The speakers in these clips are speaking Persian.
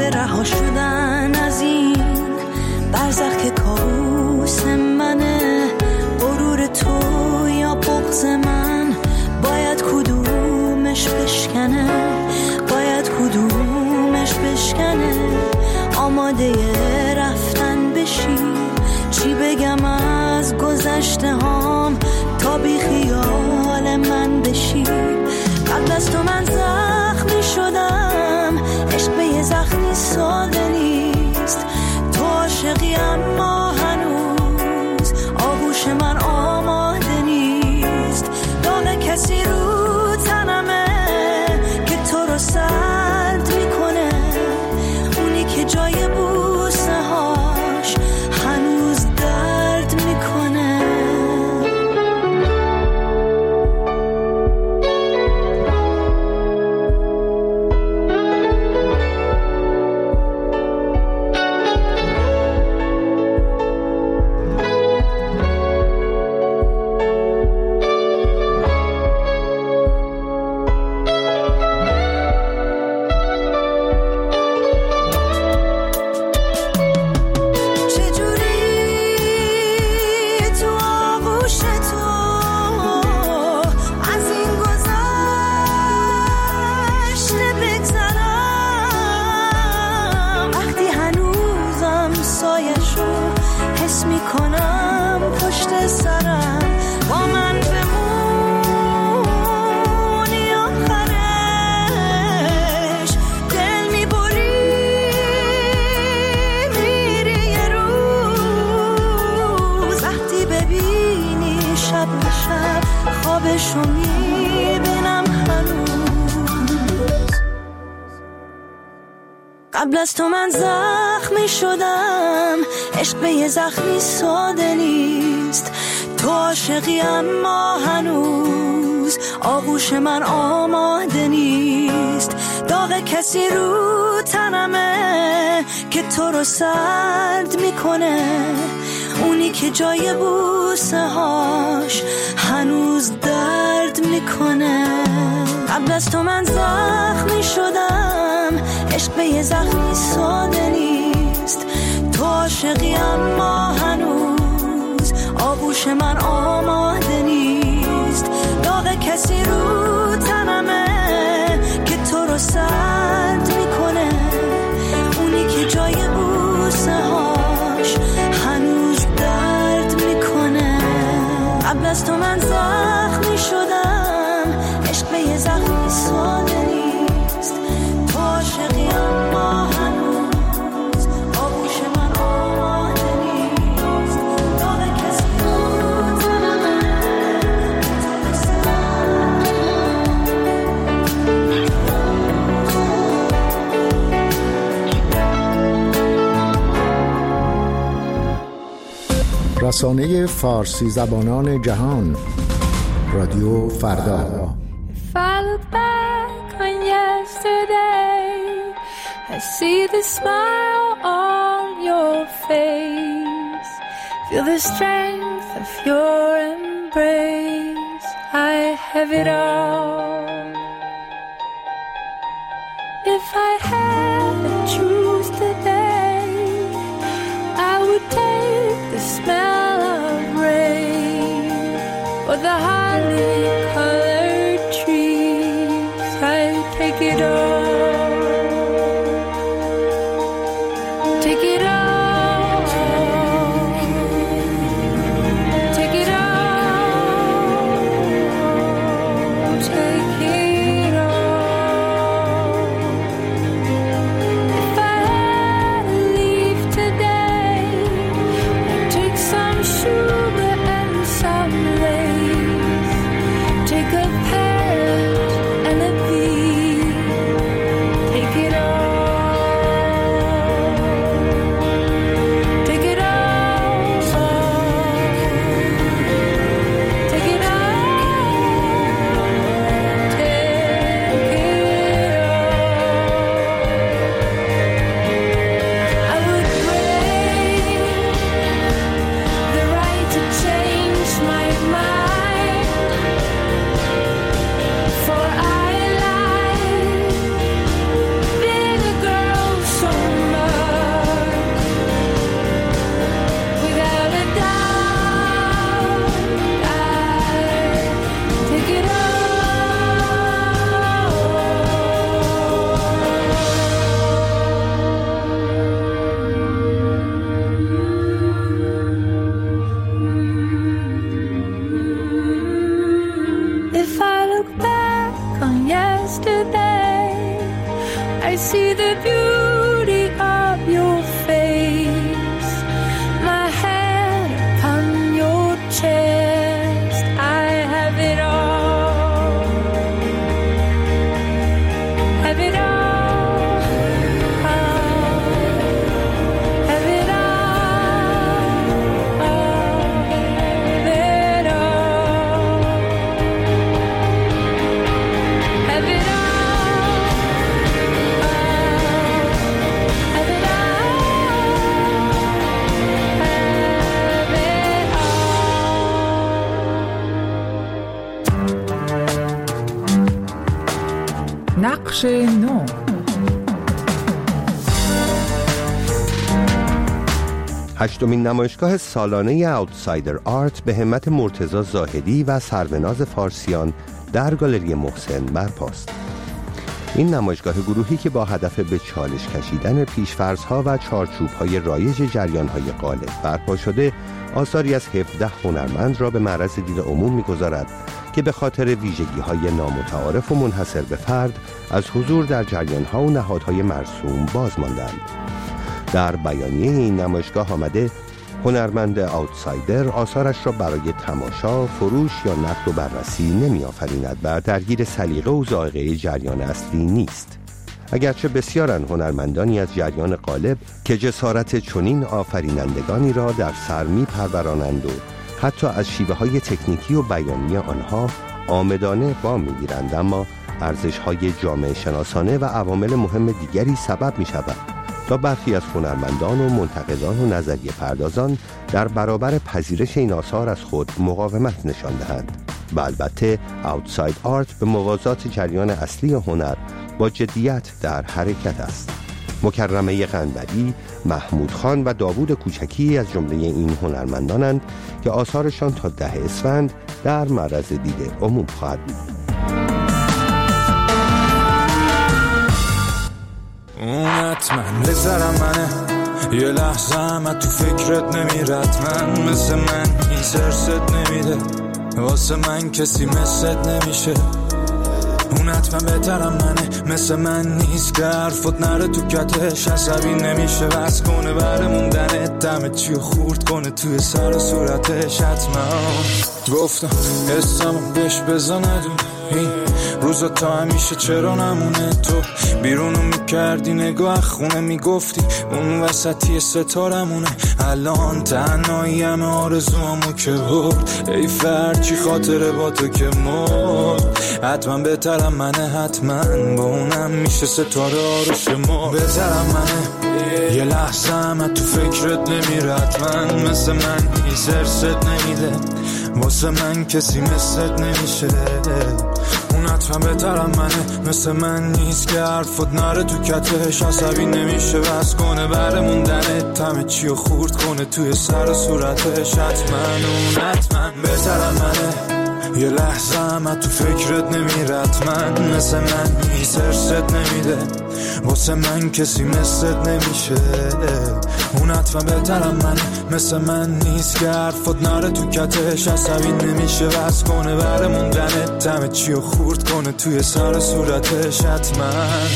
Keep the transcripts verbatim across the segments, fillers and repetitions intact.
لحظه رها شدن از این برزخ که کابوس منه، غرور تو یا بغض من، باید کدومش بشکنه، باید کدومش بشکنه. آماده رفتن بشی، چی بگم از گذشته هام تا بی خیال من بشی. قبل از تو من زخمی شدم، عشق به یه زخمی ساده نیست. تو عاشقی اما هنوز آغوش من آماده نیست. داغ کسی رو تنمه که تو رو سرد میکنه، اونی که جای بوسه هاش هنوز درد میکنه. قبل از تو من زخمی شدم، عشق به یه زخمی ساده نیست. تو عاشقی اما هنوز آغوش من آماده نیست. داغ کسی رو تنمه که تو رو سرد میکنه، اونی که جای بوسه هاش هنوز درد میکنه. قبل از تو من زخمی شدم، عشق به یه زخمی ساده نیست. تو عاشقی اما هنوز آغوش من آماده نیست. داغ کسی رو تنمه که تو رو سرد میکنه، اونی که جای بوسه هاش هنوز درد میکنه. قبل از تو من زخمی شدم، عشق به یه زخمی ساده نیست. تو عاشقی اما هنوز آغوش من آماده نیست. داغ کسی رو تنمه که تو رو سرد. رسانه فارسی زبانان جهان، رادیو فردا. If I look back on yesterday, I see the smile on your face, feel the strength of your embrace. I have it all. If I had to choose today, I would take the smell of rain or the holly colored trees. I take it all, take it all, take it all, take it all. If I see the beauty of your face, my head upon your chest. I have it all, have it all. نقش نو. هشتمین نمایشگاه سالانه اوتسایدر آرت به همت مرتضی زاهدی و سروناز فارسیان در گالری محسن برپاست. این نمایشگاه گروهی که با هدف به چالش کشیدن پیش‌فرض‌ها و چارچوب‌های رایج جریان‌های غالب برپا شده، آثاری از هفده هنرمند را به معرض دید عموم می‌گذارد که به خاطر ویژگی‌های نامتعارف و منحصر به فرد از حضور در جریان‌ها و نهادهای مرسوم باز ماندند. در بیانیه این نمایشگاه آمده هنرمند اوتسایدر آثارش را برای تماشا، فروش یا نقد و بررسی نمی‌آفریند و درگیر سلیقه و ذائقه جریان اصلی نیست. اگرچه بسیارن هنرمندانی از جریان غالب که جسارت چنین آفرینندگانی را در سر می‌پرورانند و حتی از شیوه‌های تکنیکی و بیانی آنها آمدانه وام می‌گیرند، اما ارزش‌های جامعه شناسانه و عوامل مهم دیگری سبب می‌شود تا برخی از هنرمندان و منتقدان و نظریه پردازان در برابر پذیرش این آثار از خود مقاومت نشان دهند. و البته اوتساید آرت به موازات جریان اصلی هنر با جدیت در حرکت است. مکرمه قنبری، محمود خان و داوود کوچکی از جمله این هنرمندانند که آثارشان تا ده اسفند در معرض دید عموم خواهد بود. اون حتما بذارم منه، یه لحظه هم تو فکرت نمیرد، من مثل من این سرست نمیده، واسه من کسی مثلت نمیشه. اون حتما بهترم منه، مثل من نیست که حرفت نره تو کتش، عصبی نمیشه بس کنه بره موندنه، دمه چیو خورد کنه توی سر و صورتش. حتما گفتم حسم بهش بزندون این روزا تا همیشه چرا نمونه، تو بیرونو میکردی نگاه خونه میگفتی اون وسطی ستارمونه، الان تنهایی همه آرزوامو که برد، ای فرچی خاطره با تو که مرد. حتما بهترم منه، حتما با اونم میشه ستاره آروش مرد. بهترم منه، یه لحظه هم تو فکرت نمیرد، من مثل من این سرست نمیده، واسه من کسی مثلت نمیشه. اون حتما بهترم منه، مثل من نیست که حرفت نره تو کتش، عصبی نمیشه بس کنه بره موندنه، تمه چیو خورد کنه توی سر و صورتش. حتما اون حتما بهترم منه، یه لحظه هم تو فکرت نمیرد، من مثل من این سرست نمیده، واسه من کسی مثلت نمیشه. اون حتما بهترم منه، مثل من نیست که حرفت نره تو کتش، عصبی نمیشه بس کنه بره موندنه، دمه چیو خورد کنه توی سر صورتش. حتما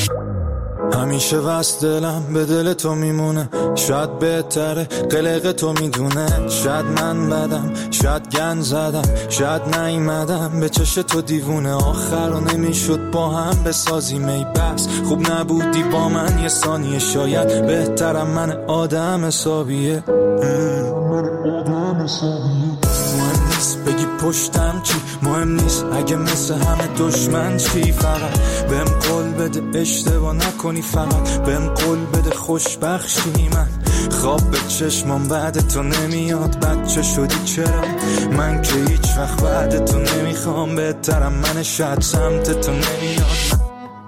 همیشه وست دلم به دل تو میمونه، شاید بهتره قلق تو میدونه، شاید من بدم، شاید گن زدم، شاید نیمدم به چش تو دیوونه، آخر رو نمیشد با هم بسازیم ای بس، خوب نبودی با من یه ثانیه، شاید بهترم من آدم حسابیه، آدم حسابیه. مهم نیست بگی پشتم چی، مهم نیست اگه مثل همه دشمن چی، فقط بهم قول بده اشتباه نکنی، فقط بهم قول بده خوشبخشی. من خواب به چشمام بعد تو نمیاد، بچه شدی چرا من که هیچ وقت بعد تو نمیخوام، بهترم من شاید سمت تو نمیاد،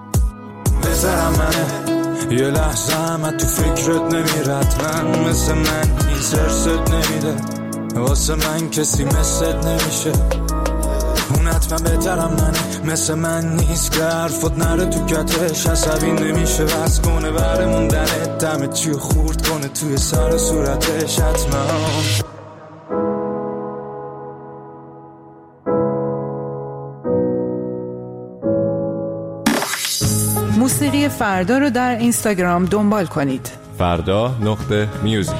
بذارم منه، یه لحظه هم تو فکرت نمیرد، من مثل من این سرست نمیده، واسه من کسی مثلت نمیشه. اون حتما بهترم منه، مثل من نیست که حرفت نره تو کتش، عصبی نمیشه بس کنه بره موندنه، دمه چیو خورد کنه توی سر صورتش. حتما موسیقی صدای فردا رو در اینستاگرام دنبال کنید. فردا نقطه میوزیک.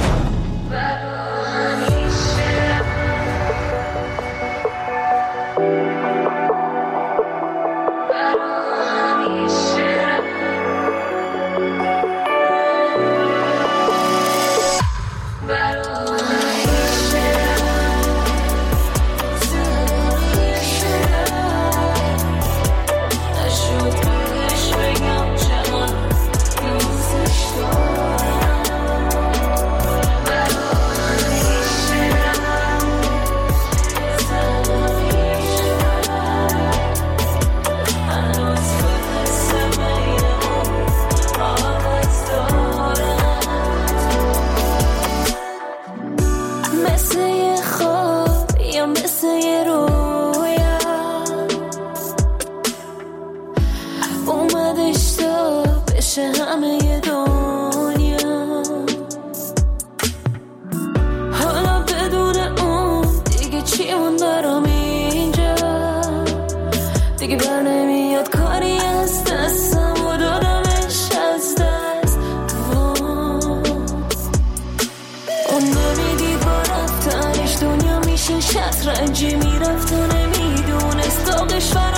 همه دنیا حالا بدون اون دیگه چی مون برام اینجا، دیگه بر نمیاد کاری از دستم و دادمش از دست. اون نمیدید با رفتنش دنیا میشه شطرنجی، میرفت و نمیدونست داغش فرم